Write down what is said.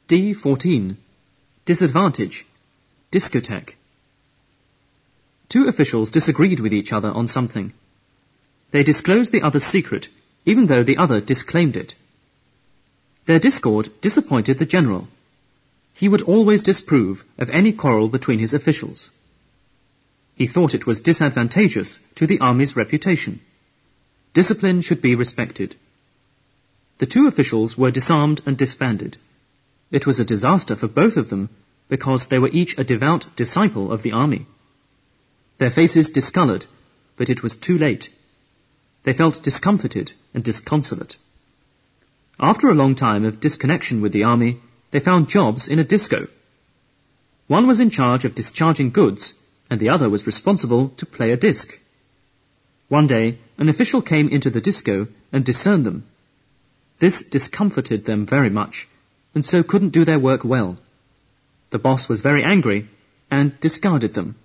D14. Disadvantage. Discotheque. Two officials disagreed with each other on something. They disclosed the other's secret, even though the other disclaimed it. Their discord disappointed the general. He would always disapprove of any quarrel between his officials. He thought it was disadvantageous to the army's reputation. Discipline should be respected. The two officials were disarmed and disbanded. It was a disaster for both of them because they were each a devout disciple of the army. Their faces discoloured, but it was too late. They felt discomfited and disconsolate. After a long time of disconnection with the army, they found jobs in a disco. One was in charge of discharging goods, and the other was responsible to play a disc. One day, an official came into the disco and discerned them. This discomforted them very much, and so couldn't do their work well. The boss was very angry and discarded them.